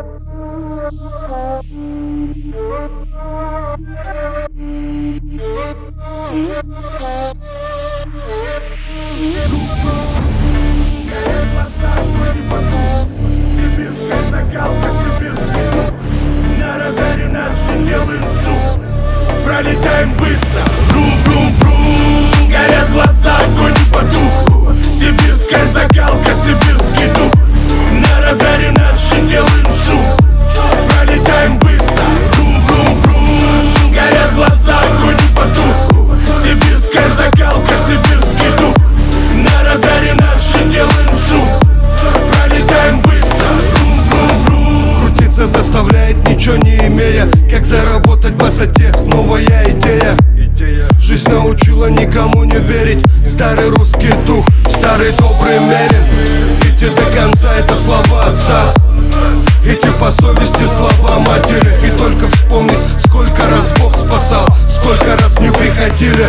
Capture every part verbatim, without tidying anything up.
Пролетаем быстро, врум-врум-врум. Горят глаза, огонь не потух. Сибирская закалка, сибирский дух. На радаре наши делаем шум. Пролетаем быстро, врум-врум-врум. Горят глаза, огонь не потух. Сибирская закалка, сибирский дух. На радаре наши делаем шум. Пролетаем быстро, врум-врум-врум. Крутиться заставляет, ничего не имея. Как заработать басотех, новая идея. Жизнь научила никому не верить. Старый русский дух, старый добрый мерин. Идти до конца, это слова отца. Идти по совести, слова матери. И только вспомнить, сколько раз Бог спасал, сколько раз не приходили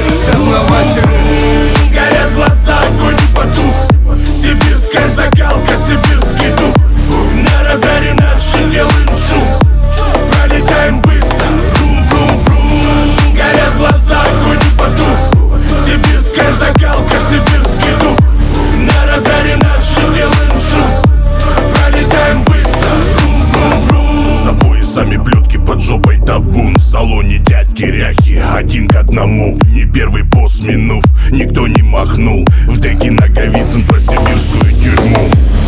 дознаватели. Горят глаза, огонь не потух. Сибирская закалка, сибирский дух. На радаре наши делаем шум. Пролетаем быстро, врум-врум-врум. Горят глаза, огонь не потух. Сибирская закалка, сибирский дух. На радаре наши делаем шум. Пролетаем быстро, врум-врум-врум. За поясами плетки, под жопой табун. В салоне дядьки ряхи, один к одному. Не первый босс минув, никто не махнул. В деке Наговицын про сибирскую тюрьму.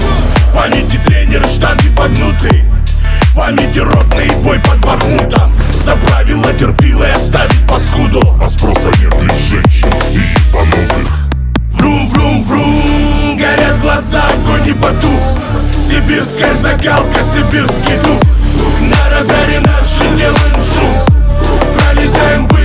В памяти тренер, штанги погнуты. В памяти ротный бой под Бахмутом. За правила терпилой оставить паскуду. А спроса нет лишь женщин и ебанутых. Врум-врум-врум. Горят глаза, огонь не потух. Сибирская закалка, сибирский дух. На радаре наши делаем шум. Пролетаем быстро.